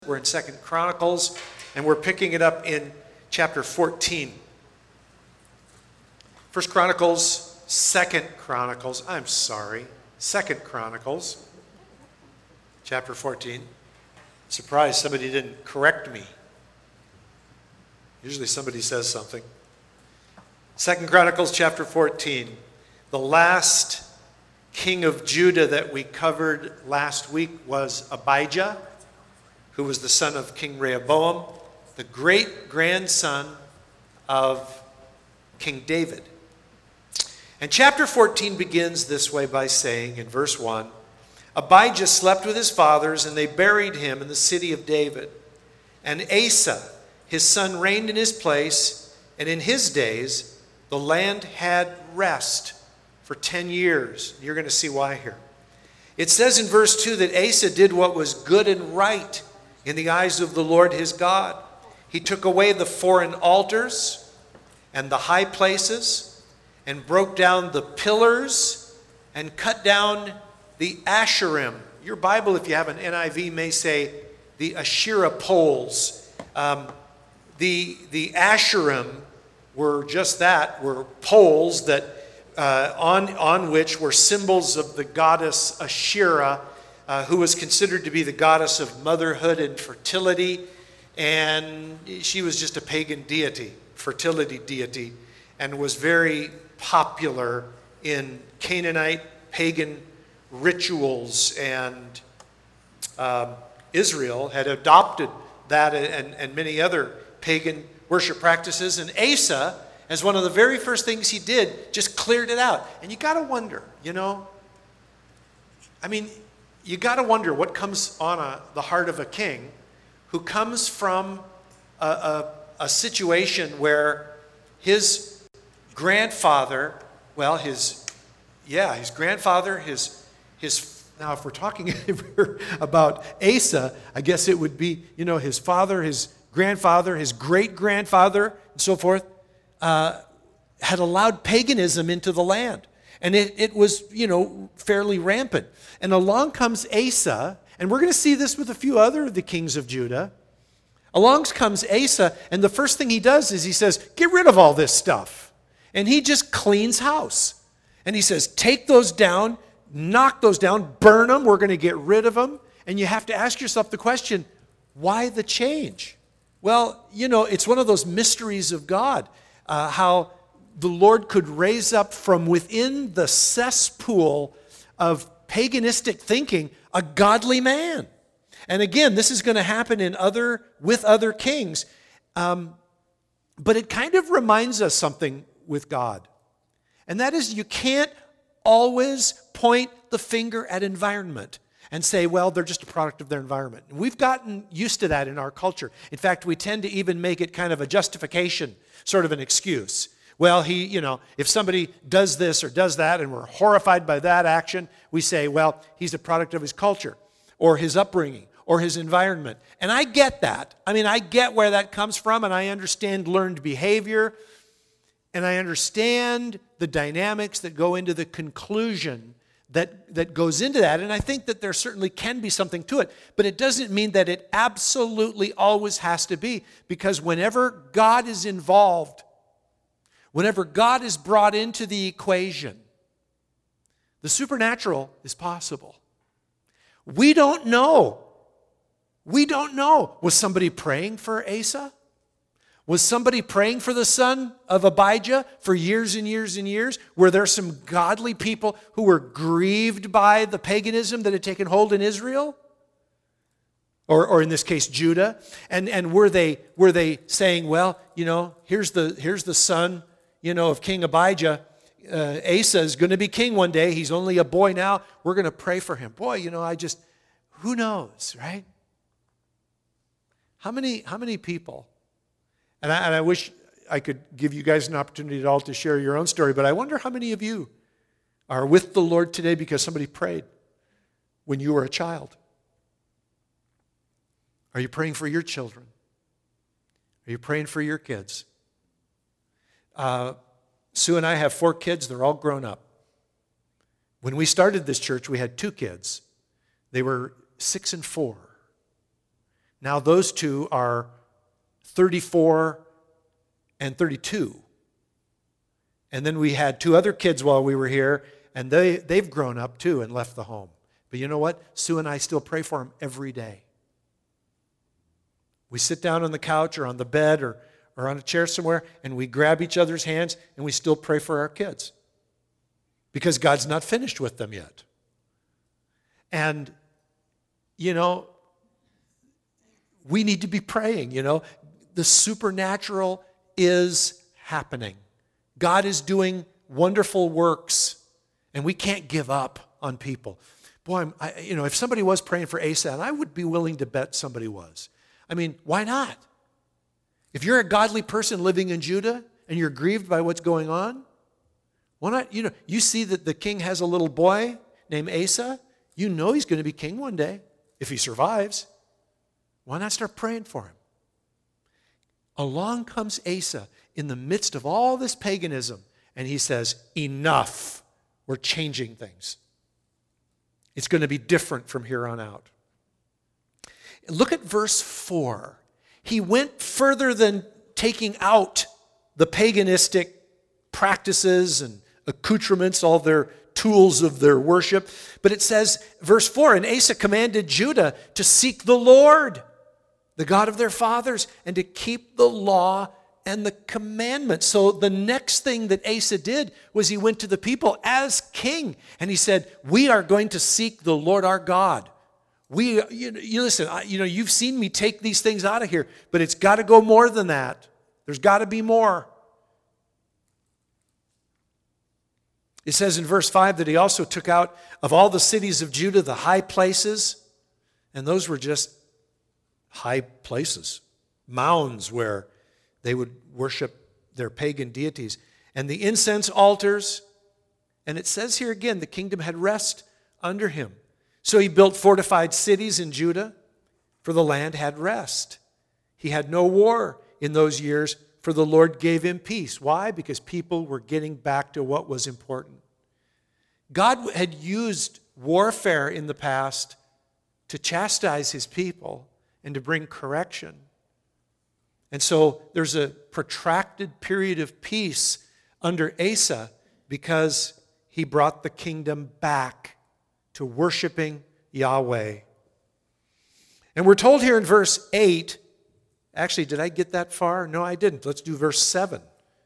We're in 2nd Chronicles, and we're picking it up in chapter 14. 1st Chronicles, 2nd Chronicles, 2nd Chronicles, chapter 14. Surprised somebody didn't correct me. Usually somebody says something. 2nd Chronicles, chapter 14. The last king of Judah that we covered last week was Abijah, who was the son of King Rehoboam, the great-grandson of King David. And chapter 14 begins this way by saying, in verse 1, Abijah slept with his fathers, and they buried him in the city of David. And Asa, his son, reigned in his place, and in his days the land had rest for 10 years. You're going to see why here. It says in verse 2 that Asa did what was good and right in the eyes of the Lord his God. He took away the foreign altars and the high places and broke down the pillars and cut down the Asherim. Your Bible, if you have an NIV, may say the Asherah poles. The Asherim were just that, were poles that on which were symbols of the goddess Asherah, who was considered to be the goddess of motherhood and fertility. And she was just a pagan deity, fertility deity, and was very popular in Canaanite pagan rituals. And Israel had adopted that and many other pagan worship practices. And Asa, as one of the very first things he did, just cleared it out. And you got to wonder, you got to wonder what comes on the heart of a king who comes from a situation where his grandfather, now if we're talking about Asa, I guess it would be, his father, his grandfather, his great-grandfather, and so forth, had allowed paganism into the land. And it was, fairly rampant. And along comes Asa, and we're going to see this with a few other of the kings of Judah. Along comes Asa, and the first thing he does is he says, get rid of all this stuff. And he just cleans house. And he says, take those down, knock those down, burn them, we're going to get rid of them. And you have to ask yourself the question, why the change? Well, it's one of those mysteries of God, how the Lord could raise up from within the cesspool of paganistic thinking a godly man. And again, this is going to happen with other kings. But it kind of reminds us something with God. And that is, you can't always point the finger at environment and say, well, they're just a product of their environment. And we've gotten used to that in our culture. In fact, we tend to even make it kind of a justification, sort of an excuse. Well, if somebody does this or does that and we're horrified by that action, we say, well, he's a product of his culture or his upbringing or his environment. And I get that. I get where that comes from, and I understand learned behavior, and I understand the dynamics that go into the conclusion that goes into that. And I think that there certainly can be something to it, but it doesn't mean that it absolutely always has to be, because whenever God is involved, whenever God is brought into the equation, the supernatural is possible. We don't know. Was somebody praying for Asa? Was somebody praying for the son of Abijah for years and years and years? Were there some godly people who were grieved by the paganism that had taken hold in Israel? Or in this case, Judah? And were they saying, well, here's the son, of King Abijah. Asa is going to be king one day. He's only a boy now. We're going to pray for him. Boy, who knows, right? How many people, and I wish I could give you guys an opportunity at all to share your own story, but I wonder how many of you are with the Lord today because somebody prayed when you were a child. Are you praying for your children? Are you praying for your kids? Sue and I have 4 kids. They're all grown up. When we started this church, we had 2 kids. They were 6 and 4. Now those two are 34 and 32. And then we had 2 other kids while we were here, and they've grown up too and left the home. But you know what? Sue and I still pray for them every day. We sit down on the couch or on the bed or on a chair somewhere, and we grab each other's hands, and we still pray for our kids. Because God's not finished with them yet. And, we need to be praying, The supernatural is happening. God is doing wonderful works, and we can't give up on people. Boy, if somebody was praying for Asa, and I would be willing to bet somebody was. I mean, why not? If you're a godly person living in Judah and you're grieved by what's going on, why not? You see that the king has a little boy named Asa. You know he's going to be king one day if he survives. Why not start praying for him? Along comes Asa in the midst of all this paganism, and he says, enough. We're changing things. It's going to be different from here on out. Look at verse 4. He went further than taking out the paganistic practices and accoutrements, all their tools of their worship. But it says, verse 4, and Asa commanded Judah to seek the Lord, the God of their fathers, and to keep the law and the commandments. So the next thing that Asa did was he went to the people as king, and he said, we are going to seek the Lord our God. You listen, you've seen me take these things out of here, but it's got to go more than that. There's got to be more. It says in verse 5 that he also took out of all the cities of Judah the high places, and those were just high places, mounds where they would worship their pagan deities, and the incense altars. And it says here again, the kingdom had rest under him. So he built fortified cities in Judah, for the land had rest. He had no war in those years, for the Lord gave him peace. Why? Because people were getting back to what was important. God had used warfare in the past to chastise his people and to bring correction. And so there's a protracted period of peace under Asa because he brought the kingdom back to worshiping Yahweh. And we're told here in verse 8, actually, did I get that far? No, I didn't. Let's do verse 7.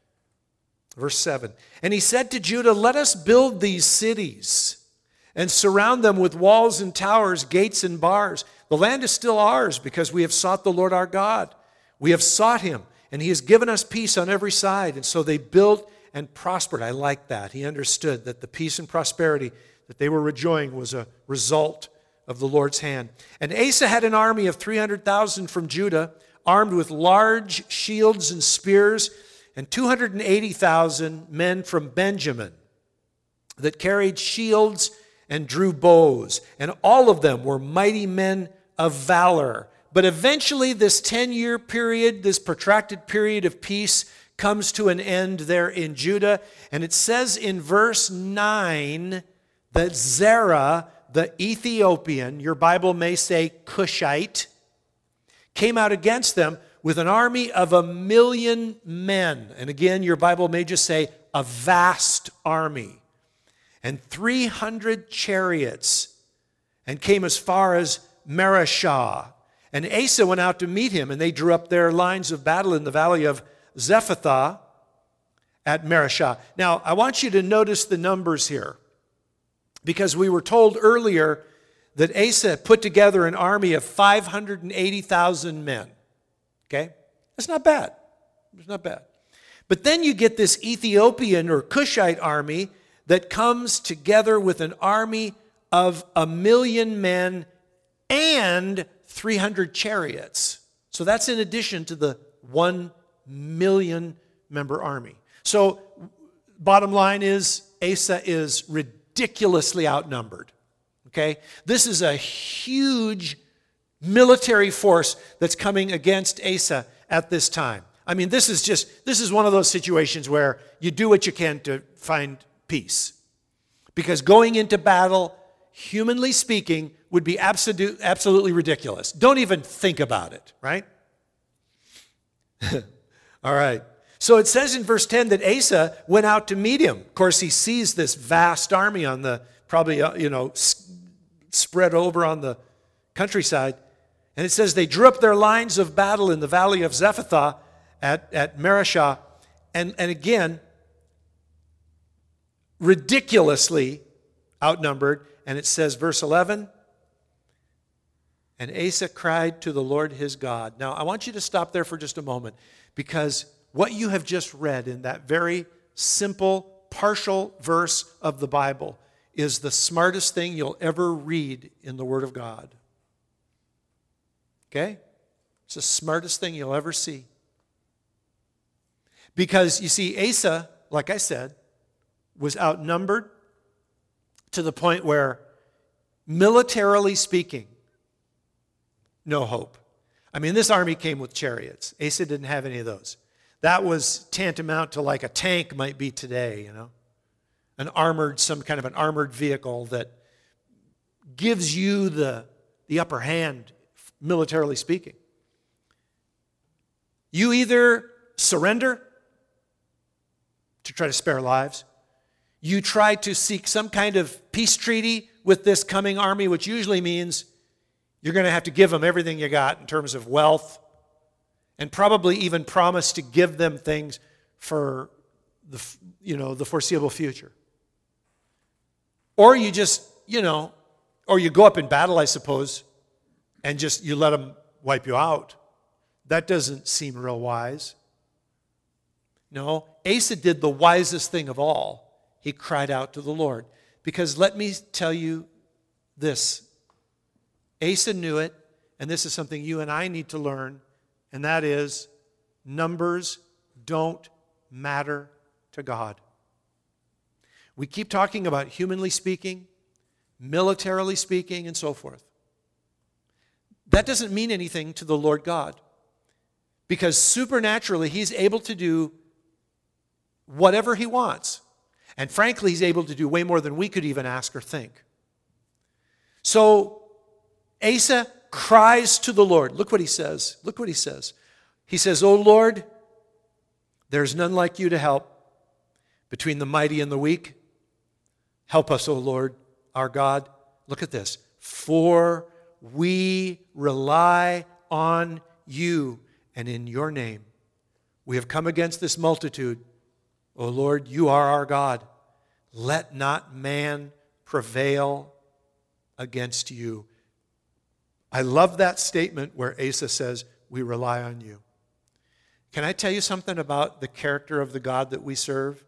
Verse 7. And he said to Judah, let us build these cities and surround them with walls and towers, gates and bars. The land is still ours because we have sought the Lord our God. We have sought him, and he has given us peace on every side. And so they built and prospered. I like that. He understood that the peace and prosperity that they were enjoying was a result of the Lord's hand. And Asa had an army of 300,000 from Judah, armed with large shields and spears, and 280,000 men from Benjamin that carried shields and drew bows. And all of them were mighty men of valor. But eventually this 10-year period, this protracted period of peace, comes to an end there in Judah. And it says in verse 9 that Zerah, the Ethiopian, your Bible may say Cushite, came out against them with an army of 1,000,000 men. And again, your Bible may just say a vast army. And 300 chariots, and came as far as Mareshah. And Asa went out to meet him, and they drew up their lines of battle in the valley of Zephathah at Mareshah. Now, I want you to notice the numbers here, because we were told earlier that Asa put together an army of 580,000 men. Okay? That's not bad. It's not bad. But then you get this Ethiopian or Cushite army that comes together with an army of 1,000,000 men and 300 chariots. So that's in addition to the 1,000,000 member army. So bottom line is Asa is ridiculously outnumbered. Okay? This is a huge military force that's coming against Asa at this time. I mean, this is one of those situations where you do what you can to find peace. Because going into battle, humanly speaking, would be absolutely ridiculous. Don't even think about it, right? All right. So it says in verse 10 that Asa went out to meet him. Of course, he sees this vast army on the, probably, spread over on the countryside. And it says they drew up their lines of battle in the valley of Zephathah at Marishah. And again, ridiculously outnumbered. And it says, verse 11, and Asa cried to the Lord his God. Now, I want you to stop there for just a moment, because what you have just read in that very simple, partial verse of the Bible is the smartest thing you'll ever read in the Word of God. Okay? It's the smartest thing you'll ever see. Because, you see, Asa, like I said, was outnumbered to the point where, militarily speaking, no hope. I mean, this army came with chariots. Asa didn't have any of those. That was tantamount to like a tank might be today, some kind of an armored vehicle that gives you the upper hand, militarily speaking. You either surrender to try to spare lives, you try to seek some kind of peace treaty with this coming army, which usually means you're going to have to give them everything you got in terms of wealth, and probably even promise to give them things for the foreseeable future. Or you just, or you go up in battle, I suppose, and just you let them wipe you out. That doesn't seem real wise. No, Asa did the wisest thing of all. He cried out to the Lord. Because let me tell you this. Asa knew it, and this is something you and I need to learn, and that is numbers don't matter to God. We keep talking about humanly speaking, militarily speaking, and so forth. That doesn't mean anything to the Lord God, because supernaturally He's able to do whatever He wants. And frankly, He's able to do way more than we could even ask or think. So Asa cries to the Lord. Look what he says. Look what he says. He says, "O Lord, there's none like you to help between the mighty and the weak. Help us, O Lord, our God." Look at this. "For we rely on you, and in your name we have come against this multitude. O Lord, you are our God. Let not man prevail against you." I love that statement where Asa says, we rely on you. Can I tell you something about the character of the God that we serve?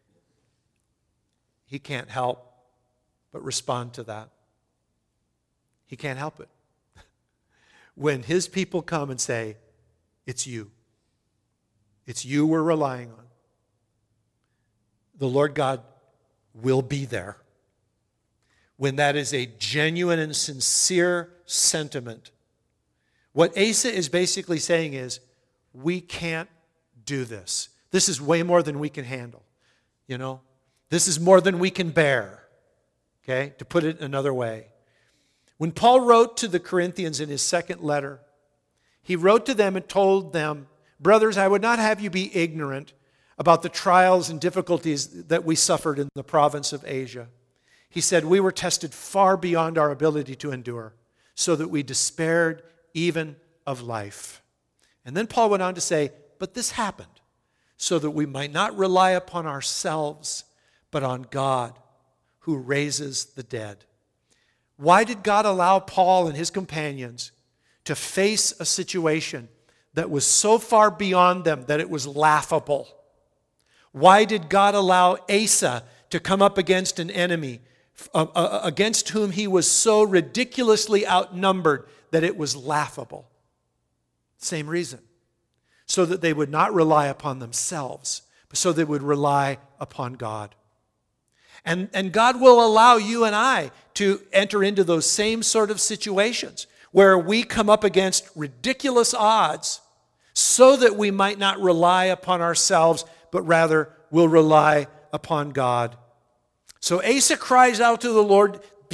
He can't help but respond to that. He can't help it. When His people come and say, it's you. It's you we're relying on. The Lord God will be there. When that is a genuine and sincere sentiment. What Asa is basically saying is, we can't do this. This is way more than we can handle. This is more than we can bear. Okay? To put it another way. When Paul wrote to the Corinthians in his second letter, he wrote to them and told them, "Brothers, I would not have you be ignorant about the trials and difficulties that we suffered in the province of Asia." He said, "We were tested far beyond our ability to endure, so that we despaired even of life." And then Paul went on to say, "But this happened so that we might not rely upon ourselves, but on God, who raises the dead." Why did God allow Paul and his companions to face a situation that was so far beyond them that it was laughable? Why did God allow Asa to come up against an enemy against whom he was so ridiculously outnumbered that it was laughable? Same reason. So that they would not rely upon themselves, but so they would rely upon God. And God will allow you and I to enter into those same sort of situations where we come up against ridiculous odds so that we might not rely upon ourselves, but rather will rely upon God. So Asa cries out to the Lord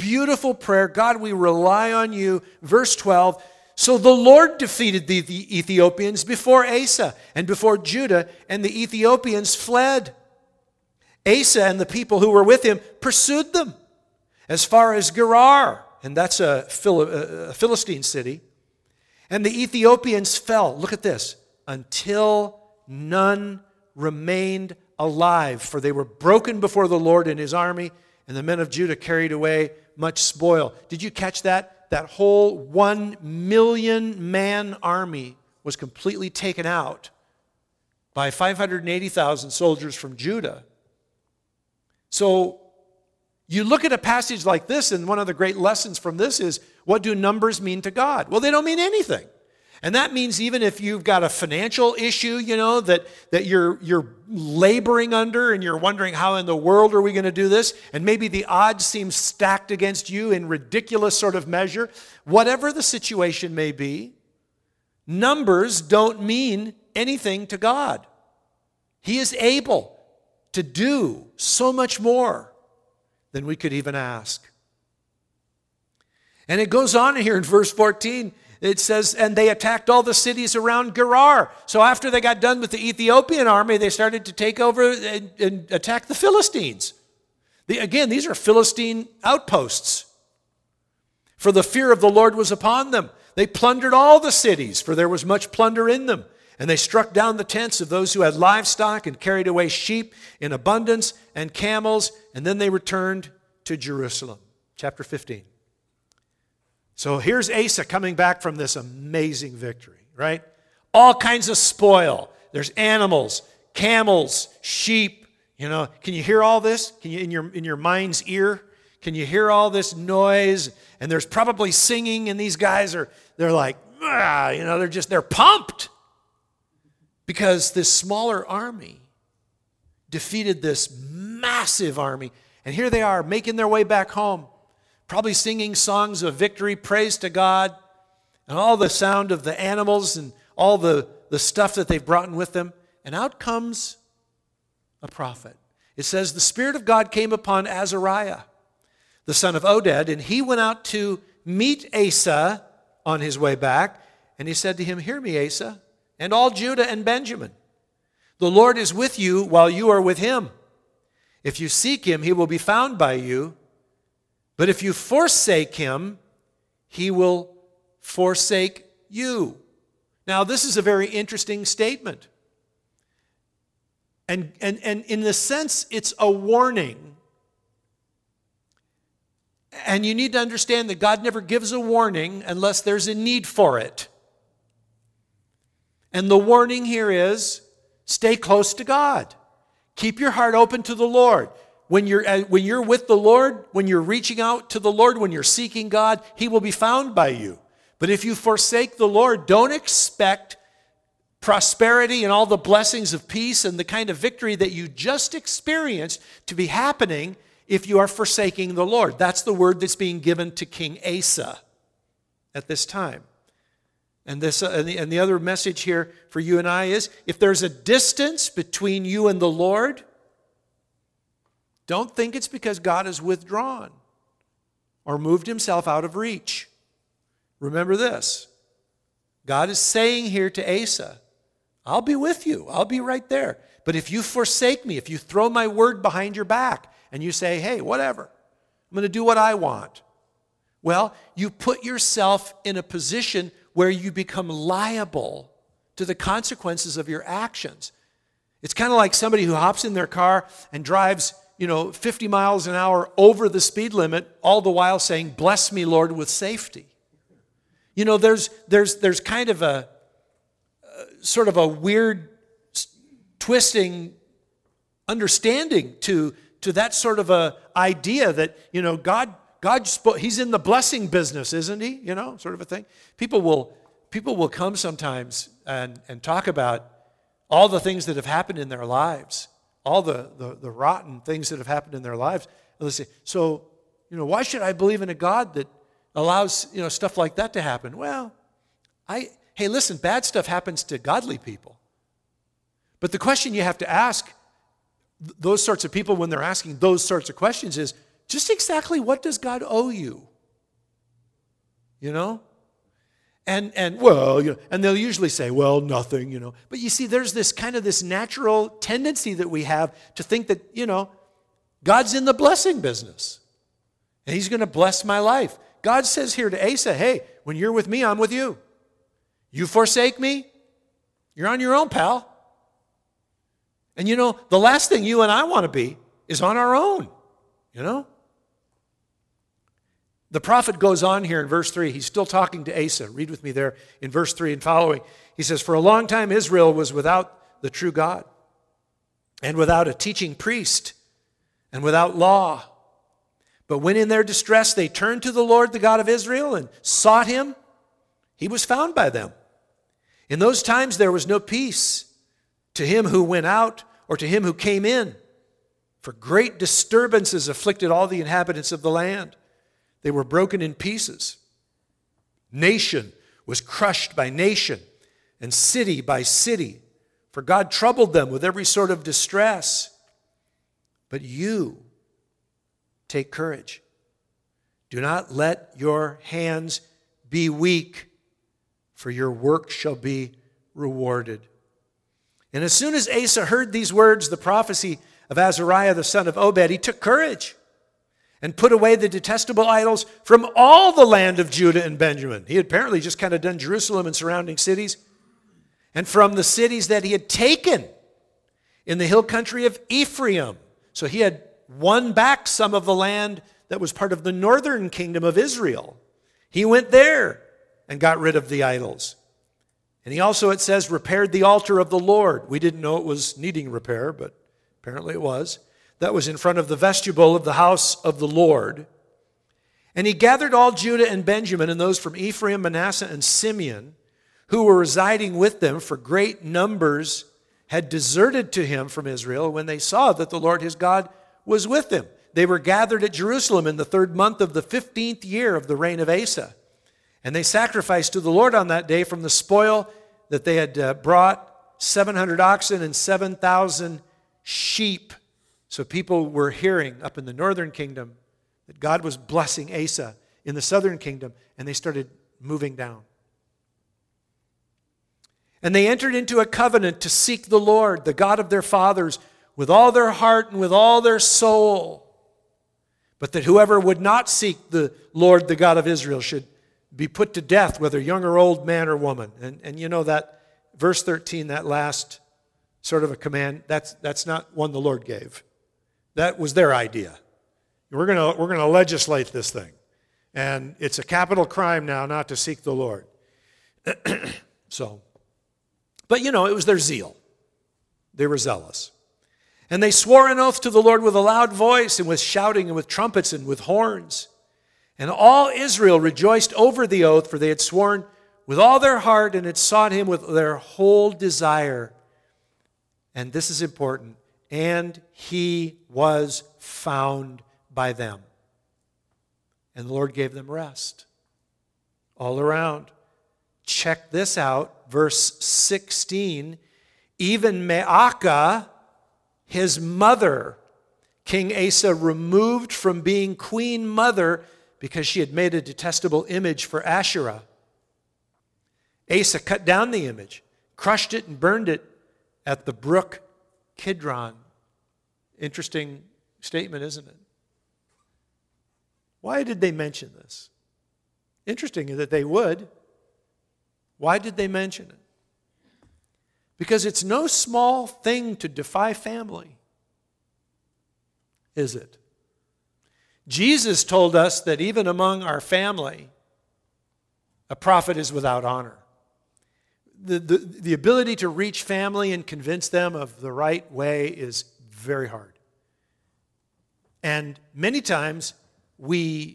beautiful prayer. God, we rely on you. Verse 12, so the Lord defeated the Ethiopians before Asa and before Judah, and the Ethiopians fled. Asa and the people who were with him pursued them as far as Gerar, and that's a Philistine city. And the Ethiopians fell, look at this, until none remained alive, for they were broken before the Lord and his army, and the men of Judah carried away much spoil. Did you catch that? That whole 1 million man army was completely taken out by 580,000 soldiers from Judah. So you look at a passage like this, and one of the great lessons from this is, what do numbers mean to God? Well, they don't mean anything. And that means even if you've got a financial issue, that you're laboring under and you're wondering how in the world are we going to do this, and maybe the odds seem stacked against you in ridiculous sort of measure, whatever the situation may be, numbers don't mean anything to God. He is able to do so much more than we could even ask. And it goes on here in verse 14. It says, and they attacked all the cities around Gerar. So after they got done with the Ethiopian army, they started to take over and attack the Philistines. Again, these are Philistine outposts. For the fear of the Lord was upon them. They plundered all the cities, for there was much plunder in them. And they struck down the tents of those who had livestock and carried away sheep in abundance and camels. And then they returned to Jerusalem. Chapter 15. So here's Asa coming back from this amazing victory, right? All kinds of spoil. There's animals, camels, sheep. Can you hear all this? Can you in your mind's ear? Can you hear all this noise? And there's probably singing, and these guys they're like, they're pumped. Because this smaller army defeated this massive army. And here they are making their way back home, probably singing songs of victory, praise to God, and all the sound of the animals and all the stuff that they've brought in with them. And out comes a prophet. It says, the Spirit of God came upon Azariah, the son of Oded, and he went out to meet Asa on his way back. And he said to him, hear me, Asa, and all Judah and Benjamin. The Lord is with you while you are with him. If you seek him, he will be found by you. But if you forsake him, he will forsake you. Now, this is a very interesting statement. And in the sense, it's a warning. And you need to understand that God never gives a warning unless there's a need for it. And the warning here is, stay close to God. Keep your heart open to the Lord. When you're with the Lord, when you're reaching out to the Lord, when you're seeking God, he will be found by you. But if you forsake the Lord, don't expect prosperity and all the blessings of peace and the kind of victory that you just experienced to be happening if you are forsaking the Lord. That's the word that's being given to King Asa at this time. And the other message here for you and I is, if there's a distance between you and the Lord, don't think it's because God has withdrawn or moved himself out of reach. Remember this. God is saying here to Asa, I'll be with you. I'll be right there. But if you forsake me, if you throw my word behind your back and you say, hey, whatever, I'm going to do what I want. Well, you put yourself in a position where you become liable to the consequences of your actions. It's kind of like somebody who hops in their car and drives 50 miles an hour over the speed limit, all the while saying, bless me, Lord, with safety. There's kind of a sort of a weird twisting understanding to that sort of a idea that, God, he's in the blessing business, isn't he? Sort of a thing. People will come sometimes and talk about all the things that have happened in their lives, all the rotten things that have happened in their lives. And they say, so, why should I believe in a God that allows, stuff like that to happen? Well, hey, listen, bad stuff happens to godly people. But the question you have to ask those sorts of people when they're asking those sorts of questions is, Just exactly what does God owe you? You know? And well, you know, and they'll usually say, well, nothing, you know. But you see, there's this kind of this natural tendency that we have to think that, you know, God's in the blessing business. And he's going to bless my life. God says here to Asa, hey, when you're with me, I'm with you. You forsake me, you're on your own, pal. And you know, the last thing you and I want to be is on our own, you know. The prophet goes on here in verse 3. He's still talking to Asa. Read with me there in verse 3 and following. He says, for a long time Israel was without the true God, and without a teaching priest, and without law. But when in their distress they turned to the Lord, the God of Israel, and sought him, he was found by them. In those times there was no peace to him who went out or to him who came in, for great disturbances afflicted all the inhabitants of the land. They were broken in pieces. Nation was crushed by nation, and city by city, for God troubled them with every sort of distress. But you take courage. Do not let your hands be weak, for your work shall be rewarded. And as soon as Asa heard these words, the prophecy of Azariah the son of Obed, he took courage and put away the detestable idols from all the land of Judah and Benjamin. He had apparently just kind of done Jerusalem and surrounding cities. And from the cities that he had taken in the hill country of Ephraim. So he had won back some of the land that was part of the northern kingdom of Israel. He went there and got rid of the idols. And he also, it says, repaired the altar of the Lord. We didn't know it was needing repair, but apparently it was. That was in front of the vestibule of the house of the Lord. And he gathered all Judah and Benjamin and those from Ephraim, Manasseh, and Simeon who were residing with them, for great numbers had deserted to him from Israel when they saw that the Lord his God was with them. They were gathered at Jerusalem in the 3rd month of the 15th year of the reign of Asa. And they sacrificed to the Lord on that day from the spoil that they had brought 700 oxen and 7,000 sheep. So people were hearing up in the northern kingdom that God was blessing Asa in the southern kingdom, and they started moving down. And they entered into a covenant to seek the Lord, the God of their fathers, with all their heart and with all their soul. But that whoever would not seek the Lord, the God of Israel, should be put to death, whether young or old, man or woman. And you know that verse 13, that last sort of a command, that's not one the Lord gave. That was their idea. We're going to legislate this thing. And it's a capital crime now not to seek the Lord. But you know, it was their zeal. They were zealous. And they swore an oath to the Lord with a loud voice and with shouting and with trumpets and with horns. And all Israel rejoiced over the oath, for they had sworn with all their heart and had sought him with their whole desire. And this is important. And he was found by them. And the Lord gave them rest all around. Check this out, verse 16. Even Maacah, his mother, King Asa removed from being queen mother because she had made a detestable image for Asherah. Asa cut down the image, crushed it, and burned it at the brook Kidron. Interesting statement, isn't it? Why did they mention this? Interesting that they would. Why did they mention it? Because it's no small thing to defy family, is it? Jesus told us that even among our family, a prophet is without honor. The ability to reach family and convince them of the right way is very hard. And many times we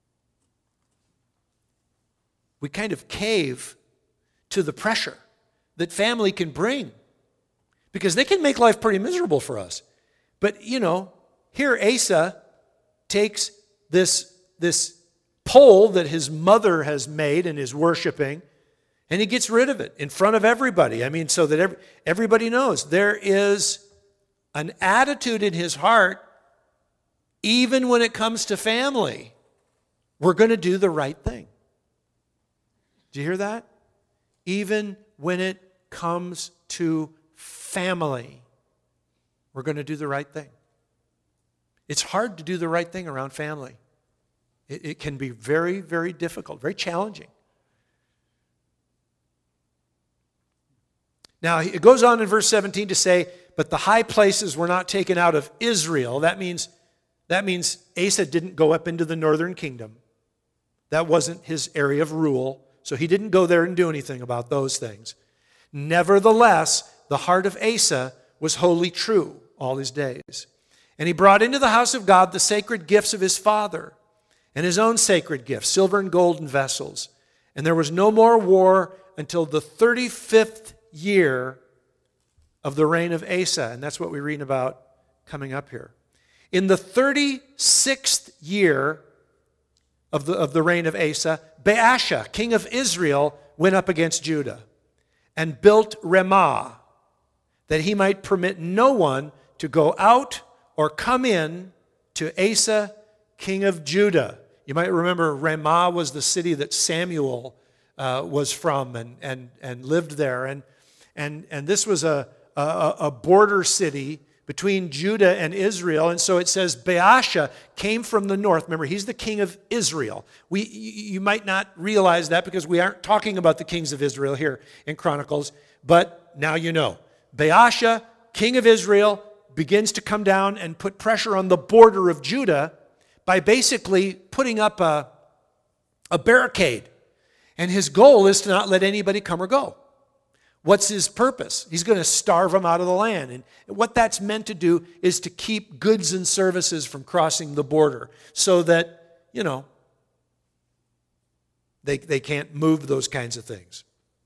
kind of cave to the pressure that family can bring, because they can make life pretty miserable for us. But, you know, here Asa takes this pole that his mother has made and is worshiping, and he gets rid of it in front of everybody. I mean, so that everybody knows there is an attitude in his heart even when it comes to family, we're going to do the right thing. Do you hear that? Even when it comes to family, we're going to do the right thing. It's hard to do the right thing around family. It can be very, very difficult, very challenging. Now, it goes on in verse 17 to say, but the high places were not taken out of Israel. That means Asa didn't go up into the northern kingdom. That wasn't his area of rule, so he didn't go there and do anything about those things. Nevertheless, the heart of Asa was wholly true all his days. And he brought into the house of God the sacred gifts of his father and his own sacred gifts, silver and gold and vessels. And there was no more war until the 35th year of the reign of Asa. And that's what we read about coming up here. In the 36th year of the reign of Asa, Baasha, king of Israel, went up against Judah and built Ramah, that he might permit no one to go out or come in to Asa, king of Judah. You might remember Ramah was the city that Samuel was from and lived there. And this was a border city between Judah and Israel. And so it says Baasha came from the north. Remember, he's the king of Israel. You might not realize that because we aren't talking about the kings of Israel here in Chronicles, but now you know. Baasha, king of Israel, begins to come down and put pressure on the border of Judah by basically putting up a barricade. And his goal is to not let anybody come or go. What's his purpose? He's going to starve them out of the land. And what that's meant to do is to keep goods and services from crossing the border so that, they can't move those kinds of things.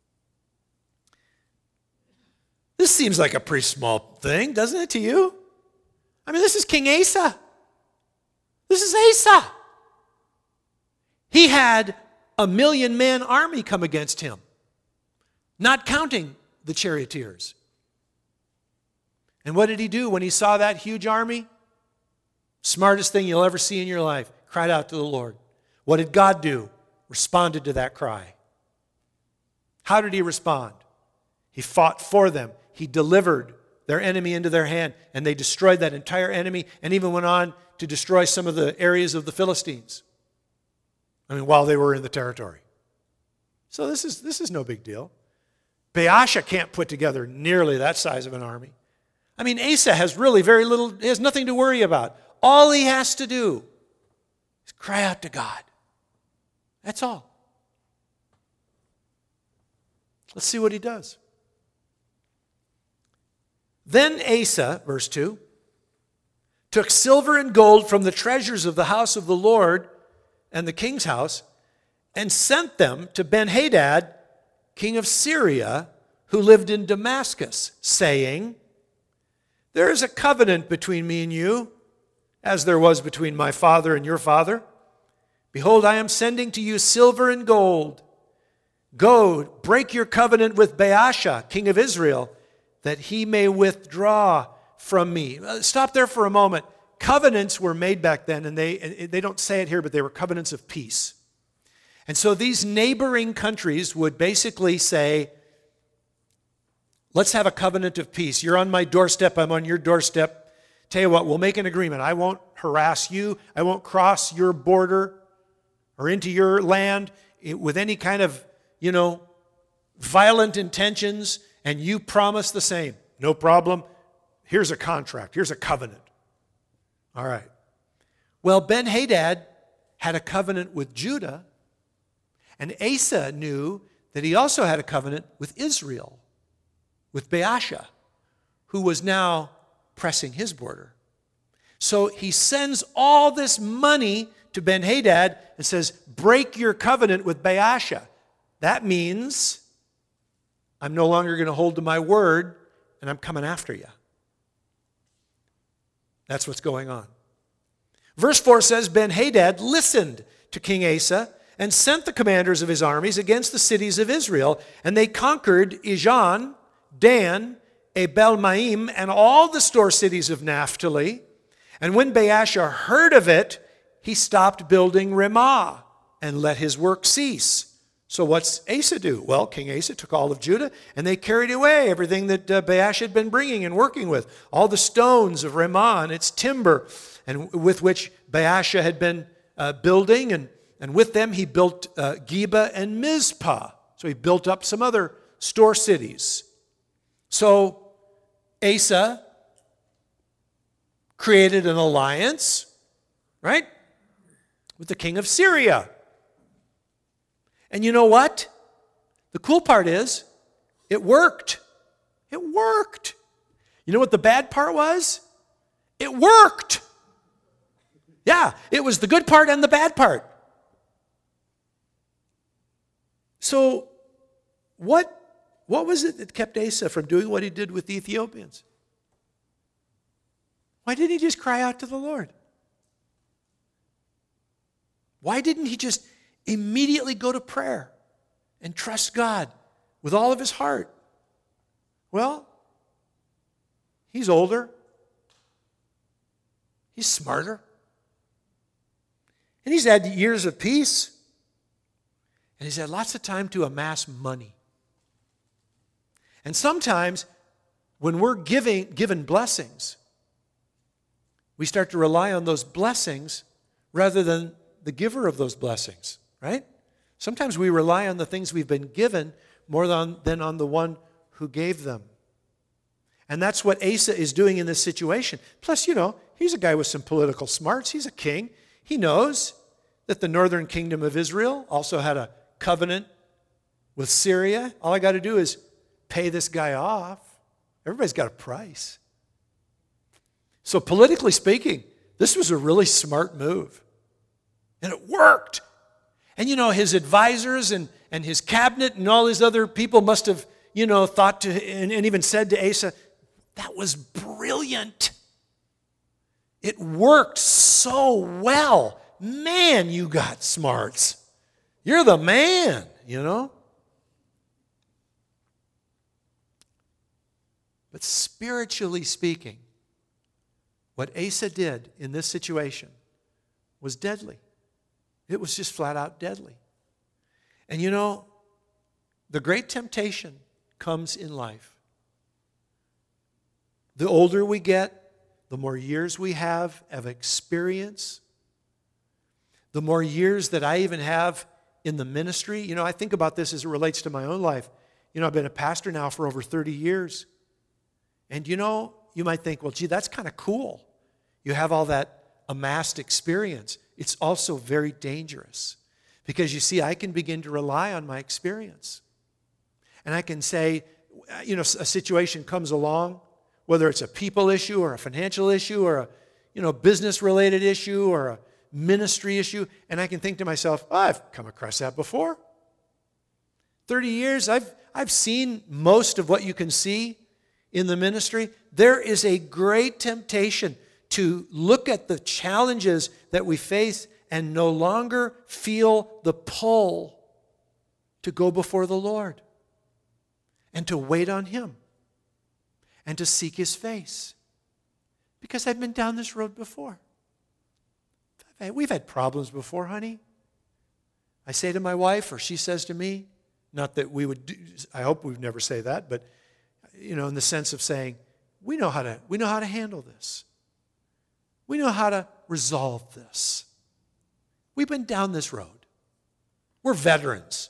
This seems like a pretty small thing, doesn't it to you? I mean, this is King Asa. This is Asa. He had a 1,000,000-man army come against him, not counting the charioteers. And what did he do when he saw that huge army? Smartest thing you'll ever see in your life. Cried out to the Lord. What did God do? Responded to that cry. How did he respond? He fought for them. He delivered their enemy into their hand, and they destroyed that entire enemy and even went on to destroy some of the areas of the Philistines. While they were in the territory. So this is no big deal. Baasha can't put together nearly that size of an army. Asa has really very little, he has nothing to worry about. All he has to do is cry out to God. That's all. Let's see what he does. Then Asa, verse 2, took silver and gold from the treasures of the house of the Lord and the king's house, and sent them to Ben-Hadad, king of Syria, who lived in Damascus, saying, there is a covenant between me and you, as there was between my father and your father. Behold, I am sending to you silver and gold. Go, break your covenant with Baasha, king of Israel, that he may withdraw from me. Stop there for a moment. Covenants were made back then, and they don't say it here, but they were covenants of peace. And so these neighboring countries would basically say, let's have a covenant of peace. You're on my doorstep, I'm on your doorstep. Tell you what, we'll make an agreement. I won't harass you. I won't cross your border or into your land with any kind of, violent intentions, and you promise the same. No problem. Here's a contract. Here's a covenant. All right. Well, Ben-Hadad had a covenant with Judah, and Asa knew that he also had a covenant with Israel, with Baasha, who was now pressing his border. So he sends all this money to Ben-Hadad and says, break your covenant with Baasha. That means I'm no longer going to hold to my word, and I'm coming after you. That's what's going on. Verse 4 says, Ben-Hadad listened to King Asa and sent the commanders of his armies against the cities of Israel, and they conquered Ijon, Dan, Abel-Maim, and all the store cities of Naphtali. And when Baasha heard of it, he stopped building Ramah and let his work cease. So what's Asa do? Well, King Asa took all of Judah, and they carried away everything that Baasha had been bringing and working with, all the stones of Ramah and its timber, and with which Baasha had been building, and with them he built Geba and Mizpah. So he built up some other store cities. So Asa created an alliance, right, with the king of Syria. And you know what? The cool part is, it worked. It worked. You know what the bad part was? It worked. Yeah, it was the good part and the bad part. So, what was it that kept Asa from doing what he did with the Ethiopians? Why didn't he just cry out to the Lord? Why didn't he just immediately go to prayer and trust God with all of his heart? Well, he's older. He's smarter. And he's had years of peace. And he's had lots of time to amass money. And sometimes when we're given blessings, we start to rely on those blessings rather than the giver of those blessings, right? Sometimes we rely on the things we've been given more than on the one who gave them. And that's what Asa is doing in this situation. Plus, he's a guy with some political smarts. He's a king. He knows that the northern kingdom of Israel also had a covenant with Syria. All I got to do is pay this guy off. Everybody's got a price. So politically speaking, this was a really smart move. And it worked. And his advisors and his cabinet and all his other people must have, thought to and even said to Asa, that was brilliant. It worked so well. Man, you got smarts. You're the man, But spiritually speaking, what Asa did in this situation was deadly. It was just flat out deadly. And the great temptation comes in life. The older we get, the more years we have of experience, the more years that I even have in the ministry. I think about this as it relates to my own life. I've been a pastor now for over 30 years. And you might think, well, gee, that's kind of cool. You have all that amassed experience. It's also very dangerous because, you see, I can begin to rely on my experience. And I can say, a situation comes along, whether it's a people issue or a financial issue or a business-related issue or a ministry issue, and I can think to myself, I've come across that before. 30 years, I've seen most of what you can see in the ministry. There is a great temptation to look at the challenges that we face and no longer feel the pull to go before the Lord and to wait on Him and to seek His face. Because I've been down this road before. We've had problems before, honey. I say to my wife, or she says to me, not that we would do, I hope we'd never say that, but in the sense of saying, we know how to handle this. We know how to resolve this. We've been down this road. We're veterans.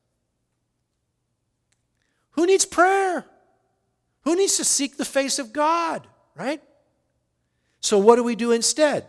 Who needs prayer? Who needs to seek the face of God, right? So what do we do instead?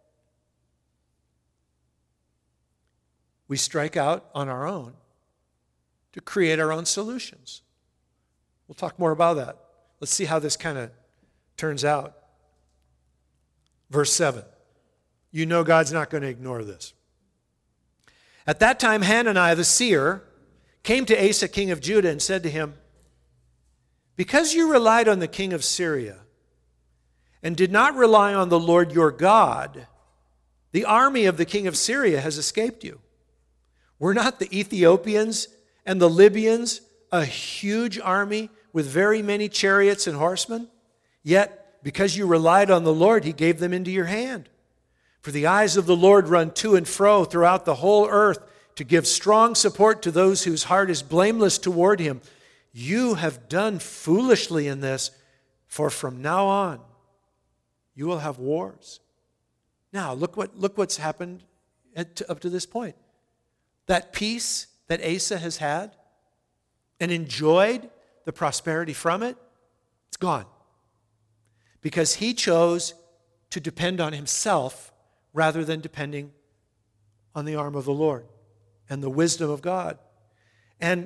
We strike out on our own to create our own solutions. We'll talk more about that. Let's see how this kind of turns out. Verse 7. God's not going to ignore this. At that time, Hananiah the seer came to Asa, king of Judah, and said to him, because you relied on the king of Syria and did not rely on the Lord your God, the army of the king of Syria has escaped you. Were not the Ethiopians and the Libyans a huge army with very many chariots and horsemen? Yet because you relied on the Lord, he gave them into your hand. For the eyes of the Lord run to and fro throughout the whole earth to give strong support to those whose heart is blameless toward him. You have done foolishly in this, for from now on you will have wars. Now, look what's happened up to this point. That peace that Asa has had and enjoyed the prosperity from it, it's gone. Because he chose to depend on himself rather than depending on the arm of the Lord and the wisdom of God. And,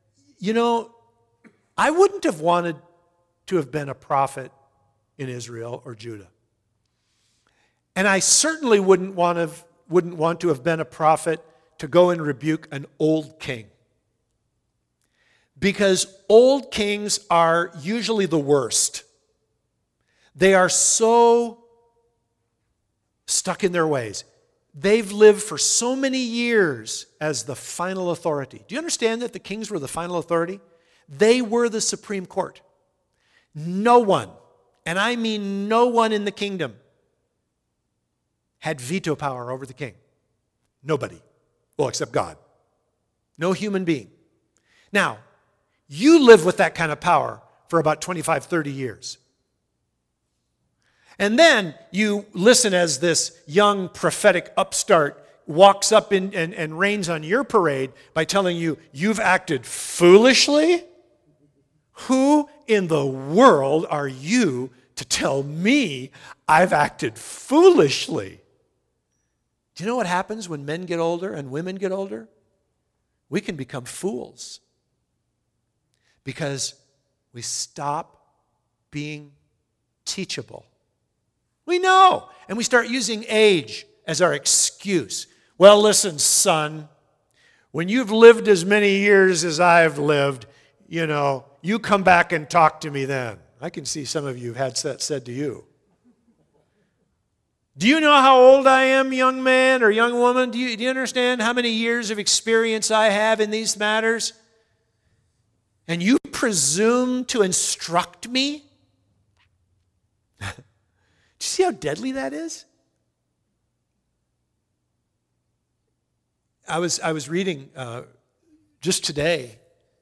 I wouldn't have wanted to have been a prophet in Israel or Judah. And I certainly wouldn't want to have been a prophet to go and rebuke an old king. Because old kings are usually the worst. They are so stuck in their ways. They've lived for so many years as the final authority. Do you understand that the kings were the final authority? They were the Supreme Court. No one, and I mean no one in the kingdom, had veto power over the king. Nobody. Well, except God. No human being. Now, you live with that kind of power for about 25, 30 years. And then you listen as this young prophetic upstart walks up and rains on your parade by telling you, you've acted foolishly? Who in the world are you to tell me I've acted foolishly? Do you know what happens when men get older and women get older? We can become fools because we stop being teachable. We know, and we start using age as our excuse. Well, listen, son, when you've lived as many years as I've lived, you come back and talk to me then. I can see some of you have had that said to you. Do you know how old I am, young man or young woman? Do you understand how many years of experience I have in these matters? And you presume to instruct me? Do you see how deadly that is? I was reading just today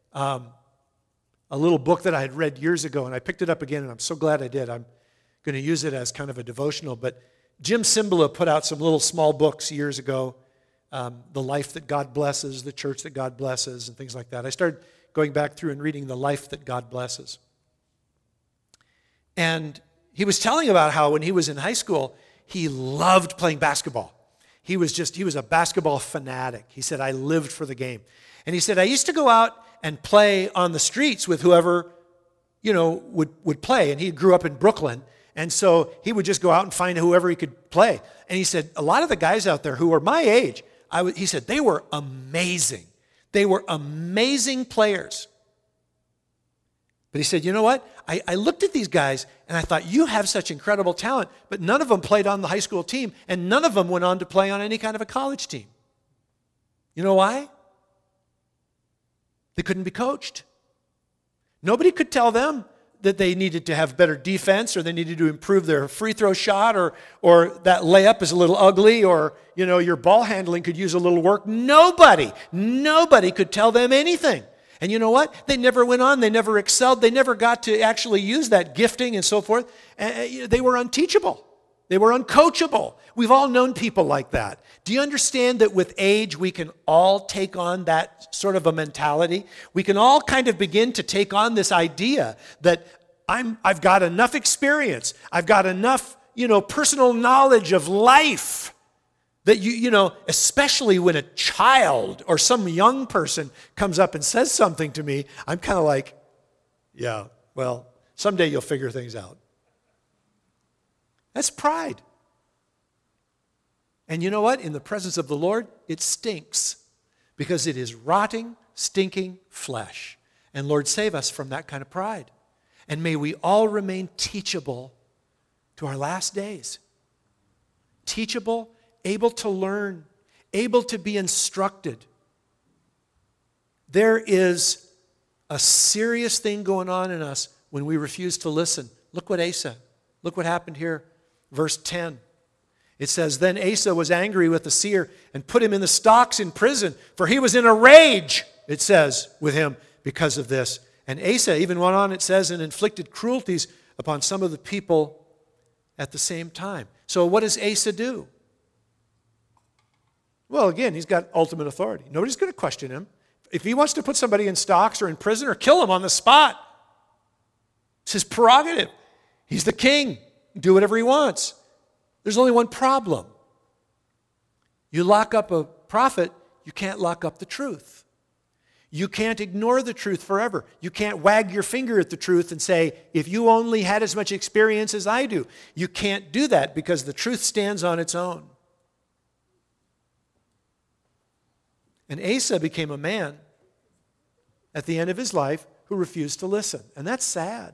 a little book that I had read years ago, and I picked it up again, and I'm so glad I did. I'm going to use it as kind of a devotional, but Jim Cymbala put out some little small books years ago, The Life That God Blesses, The Church That God Blesses, and things like that. I started going back through and reading The Life That God Blesses. And he was telling about how when he was in high school, he loved playing basketball. He was a basketball fanatic. He said, I lived for the game. And he said, I used to go out and play on the streets with whoever, would play. And he grew up in Brooklyn. And so he would just go out and find whoever he could play. And he said, a lot of the guys out there who were my age, he said, they were amazing. They were amazing players. But he said, you know what? I looked at these guys and I thought, you have such incredible talent, but none of them played on the high school team, and none of them went on to play on any kind of a college team. You know why? They couldn't be coached. Nobody could tell them that they needed to have better defense, or they needed to improve their free throw shot, or that layup is a little ugly, or your ball handling could use a little work. Nobody could tell them anything. And you know what? They never went on. They never excelled. They never got to actually use that gifting and so forth. They were unteachable. They were uncoachable. We've all known people like that. Do you understand that with age, we can all take on that sort of a mentality? We can all kind of begin to take on this idea that I've got enough experience. I've got enough, personal knowledge of life that especially when a child or some young person comes up and says something to me, I'm kind of like, yeah, well, someday you'll figure things out. That's pride. And you know what? In the presence of the Lord, it stinks because it is rotting, stinking flesh. And Lord, save us from that kind of pride. And may we all remain teachable to our last days. Teachable, able to learn, able to be instructed. There is a serious thing going on in us when we refuse to listen. Look what Asa Look what happened here, verse 10. It says, Then Asa was angry with the seer and put him in the stocks in prison, for he was in a rage, it says, with him because of this. And Asa even went on, it says, and inflicted cruelties upon some of the people at the same time. So what does Asa do? Well, again, he's got ultimate authority. Nobody's going to question him. If he wants to put somebody in stocks or in prison or kill him on the spot, it's his prerogative. He's the king. Do whatever he wants. There's only one problem. You lock up a prophet, you can't lock up the truth. You can't ignore the truth forever. You can't wag your finger at the truth and say, if you only had as much experience as I do. You can't do that because the truth stands on its own. And Asa became a man at the end of his life who refused to listen. And that's sad.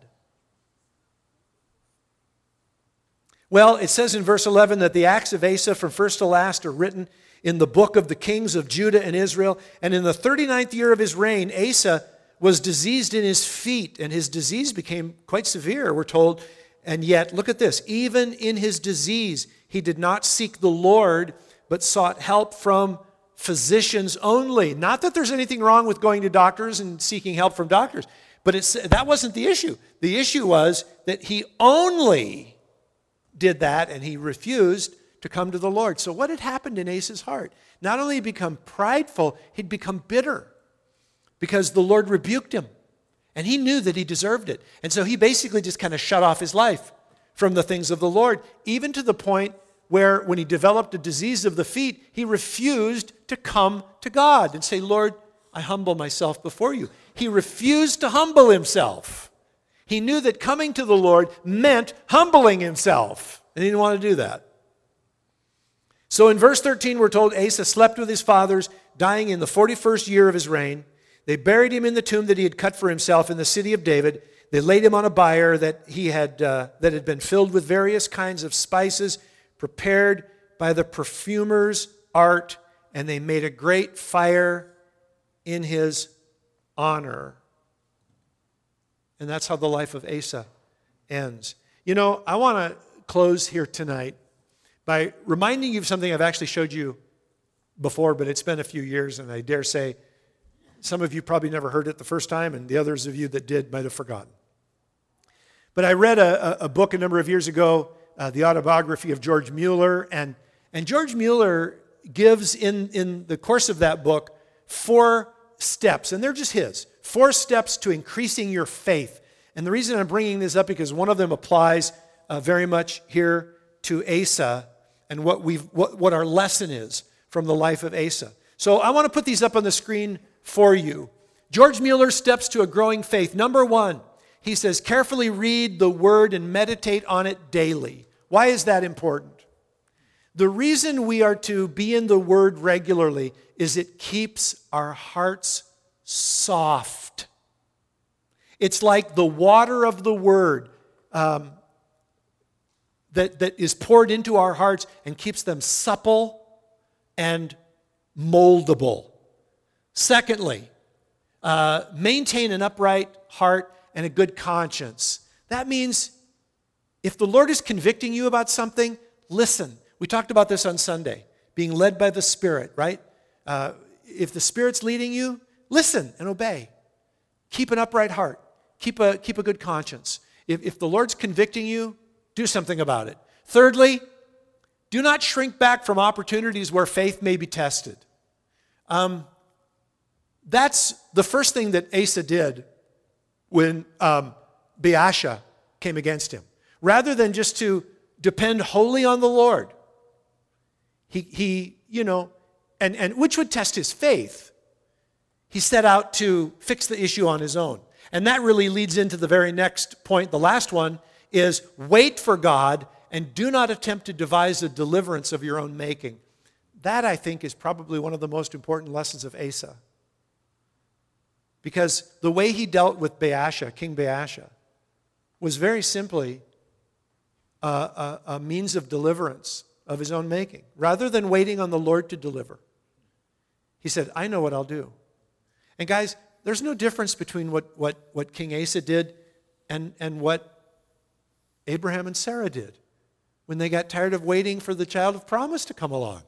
Well, it says in verse 11 that the acts of Asa from first to last are written in the book of the kings of Judah and Israel. And in the 39th year of his reign, Asa was diseased in his feet, and his disease became quite severe, we're told. And yet, look at this, even in his disease, he did not seek the Lord, but sought help from physicians only. Not that there's anything wrong with going to doctors and seeking help from doctors, but that wasn't the issue. The issue was that he only did that, and he refused to come to the Lord. So what had happened in Asa's heart? Not only had he become prideful, he'd become bitter because the Lord rebuked him, and he knew that he deserved it. And so he basically just kind of shut off his life from the things of the Lord, even to the point where when he developed a disease of the feet, he refused to come to God and say, Lord, I humble myself before you. He refused to humble himself. He knew that coming to the Lord meant humbling himself, and he didn't want to do that. So in verse 13, we're told Asa slept with his fathers, dying in the 41st year of his reign. They buried him in the tomb that he had cut for himself in the city of David. They laid him on a bier that had been filled with various kinds of spices prepared by the perfumer's art, and they made a great fire in his honor. And that's how the life of Asa ends. You know, I want to close here tonight by reminding you of something I've actually showed you before, but it's been a few years, and I dare say some of you probably never heard it the first time, and the others of you that did might have forgotten. But I read a book a number of years ago, the autobiography of George Mueller, and George Mueller gives in the course of that book 4 steps, and they're just his, 4 steps to increasing your faith. And the reason I'm bringing this up because one of them applies very much here to Asa and what our lesson is from the life of Asa. So I want to put these up on the screen for you. George Mueller's steps to a growing faith. Number 1, he says, carefully read the word and meditate on it daily. Why is that important? The reason we are to be in the word regularly is it keeps our hearts soft. It's like the water of the word that is poured into our hearts and keeps them supple and moldable. Secondly, maintain an upright heart and a good conscience. That means if the Lord is convicting you about something, listen. We talked about this on Sunday, being led by the Spirit, right? If the Spirit's leading you, listen and obey. Keep an upright heart. Keep a good conscience. If the Lord's convicting you, do something about it. Thirdly, do not shrink back from opportunities where faith may be tested. That's the first thing that Asa did when Baasha came against him. Rather than just to depend wholly on the Lord, he and which would test his faith, he set out to fix the issue on his own. And that really leads into the very next point. The last one is wait for God and do not attempt to devise a deliverance of your own making. That, I think, is probably one of the most important lessons of Asa. Because the way he dealt with Baasha, King Baasha, was very simply a means of deliverance of his own making. Rather than waiting on the Lord to deliver, he said, I know what I'll do. And guys, there's no difference between what King Asa did and what Abraham and Sarah did when they got tired of waiting for the child of promise to come along.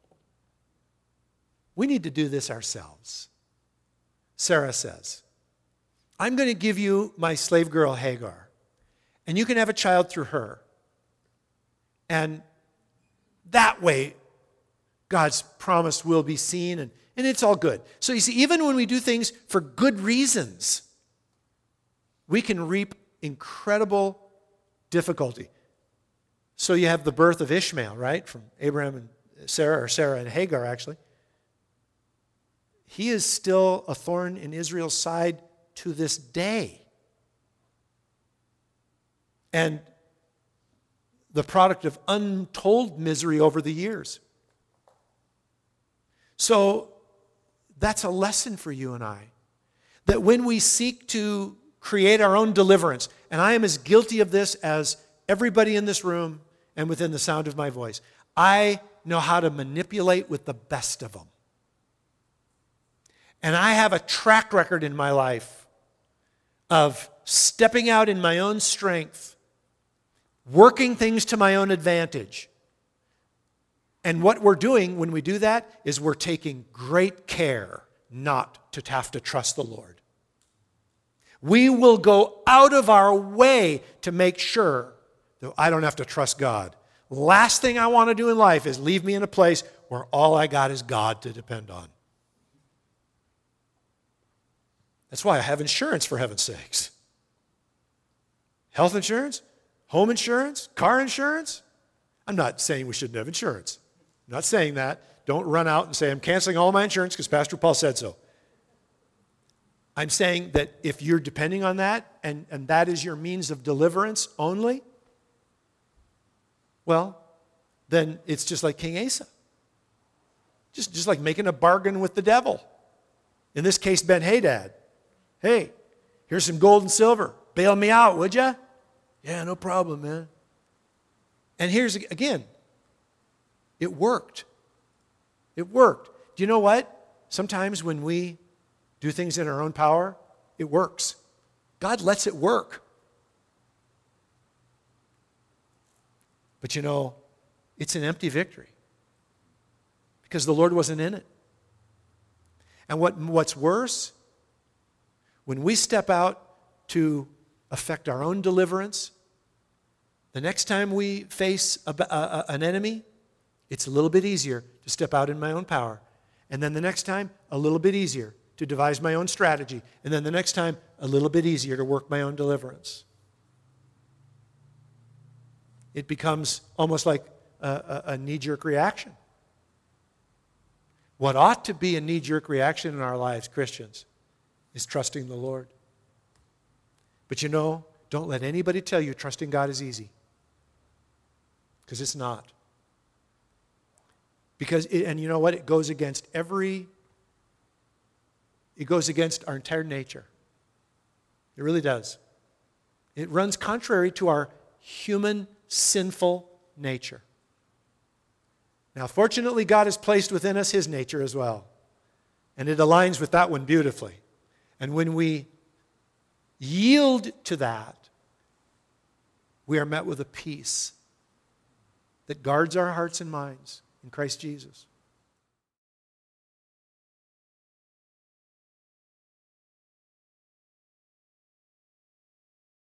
We need to do this ourselves. Sarah says, I'm going to give you my slave girl Hagar, and you can have a child through her. And that way, God's promise will be seen, and it's all good. So you see, even when we do things for good reasons, we can reap incredible difficulty. So you have the birth of Ishmael, right? From Abraham and Sarah, or Sarah and Hagar, actually. He is still a thorn in Israel's side to this day. And the product of untold misery over the years. So that's a lesson for you and I. That when we seek to create our own deliverance, and I am as guilty of this as everybody in this room and within the sound of my voice, I know how to manipulate with the best of them. And I have a track record in my life of stepping out in my own strength, working things to my own advantage. And what we're doing when we do that is we're taking great care not to have to trust the Lord. We will go out of our way to make sure that I don't have to trust God. Last thing I want to do in life is leave me in a place where all I got is God to depend on. That's why I have insurance, for heaven's sakes. Health insurance, home insurance, car insurance. I'm not saying we shouldn't have insurance. I'm not saying that. Don't run out and say, I'm canceling all my insurance because Pastor Paul said so. I'm saying that if you're depending on that, and that is your means of deliverance only, well, then it's just like King Asa. Just like making a bargain with the devil. In this case, Ben-Hadad. Hey, here's some gold and silver. Bail me out, would you? Yeah, no problem, man. And here's, again, it worked. It worked. Do you know what? Sometimes when we do things in our own power, it works. God lets it work. But you know, it's an empty victory because the Lord wasn't in it. And what's worse, when we step out to affect our own deliverance, the next time we face an enemy, it's a little bit easier to step out in my own power. And then the next time, a little bit easier to devise my own strategy. And then the next time, a little bit easier to work my own deliverance. It becomes almost like a knee-jerk reaction. What ought to be a knee-jerk reaction in our lives, Christians, is trusting the Lord. But you know, don't let anybody tell you trusting God is easy. Because it's not. And you know what? It goes against our entire nature. It really does. It runs contrary to our human, sinful nature. Now, fortunately, God has placed within us His nature as well. And it aligns with that one beautifully. And when we yield to that, we are met with a peace that guards our hearts and minds in Christ Jesus.